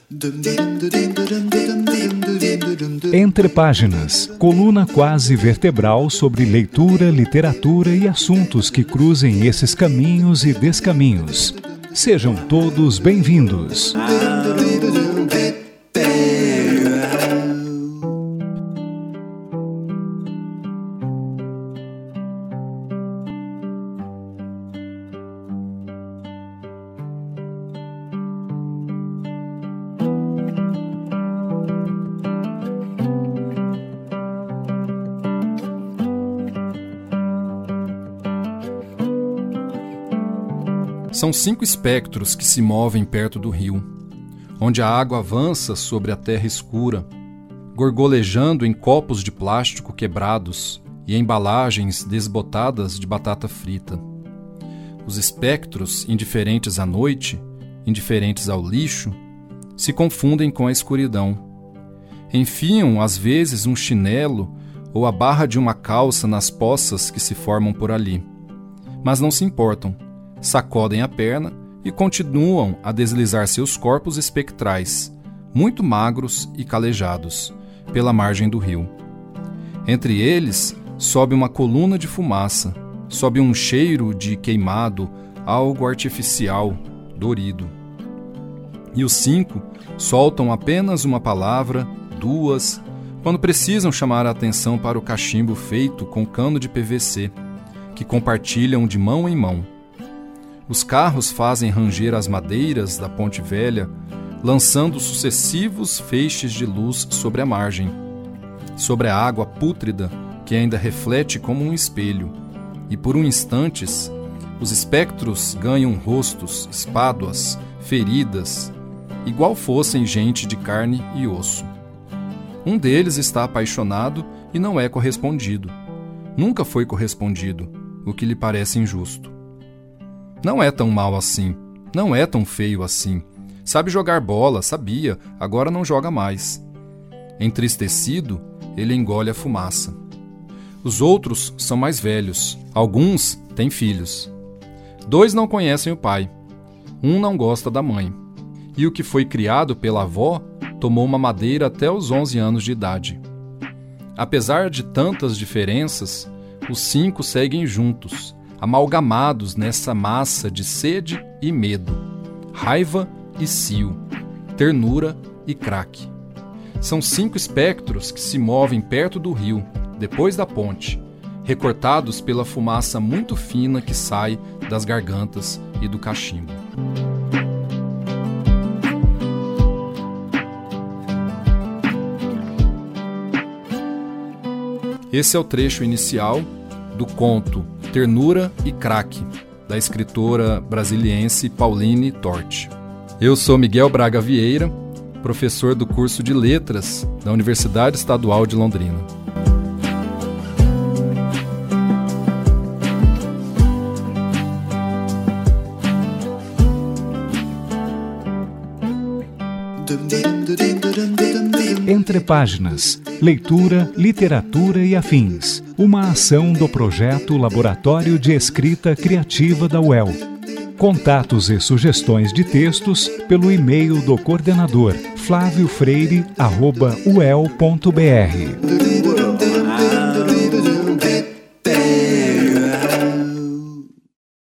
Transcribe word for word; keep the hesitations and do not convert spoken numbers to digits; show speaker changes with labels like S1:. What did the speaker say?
S1: Entre Páginas, coluna quase vertebral sobre leitura, literatura e assuntos que cruzem esses caminhos e descaminhos. Sejam todos bem-vindos.
S2: São cinco espectros que se movem perto do rio, onde a água avança sobre a terra escura, gorgolejando em copos de plástico quebrados e embalagens desbotadas de batata frita. Os espectros, indiferentes à noite, indiferentes ao lixo, se confundem com a escuridão. Enfiam, às vezes, um chinelo ou a barra de uma calça nas poças que se formam por ali, mas não se importam. Sacodem a perna e continuam a deslizar seus corpos espectrais, muito magros e calejados, pela margem do rio. Entre eles, sobe uma coluna de fumaça, sobe um cheiro de queimado, algo artificial, dorido. E os cinco soltam apenas uma palavra, duas, quando precisam chamar a atenção para o cachimbo feito com cano de P V C, que compartilham de mão em mão. Os carros fazem ranger as madeiras da ponte velha, lançando sucessivos feixes de luz sobre a margem, sobre a água pútrida que ainda reflete como um espelho, e por um instantes, os espectros ganham rostos, espáduas, feridas, igual fossem gente de carne e osso. Um deles está apaixonado e não é correspondido. Nunca foi correspondido, o que lhe parece injusto. Não é tão mal assim, não é tão feio assim. Sabe jogar bola, sabia, agora não joga mais. Entristecido, ele engole a fumaça. Os outros são mais velhos, alguns têm filhos. Dois não conhecem o pai, um não gosta da mãe. E o que foi criado pela avó tomou uma madeira até os onze anos de idade. Apesar de tantas diferenças, os cinco seguem juntos, amalgamados nessa massa de sede e medo, raiva e cio, ternura e craque. São cinco espectros que se movem perto do rio, depois da ponte, recortados pela fumaça muito fina que sai das gargantas e do cachimbo. Esse é o trecho inicial do conto Ternura e Craque, da escritora brasiliense Pauline Torti. Eu sou Miguel Braga Vieira, professor do curso de Letras da Universidade Estadual de Londrina.
S1: Entre Páginas, leitura, literatura e afins. Uma ação do projeto Laboratório de Escrita Criativa da U E L. Contatos e sugestões de textos pelo e-mail do coordenador flávio freire arroba u e l ponto b r.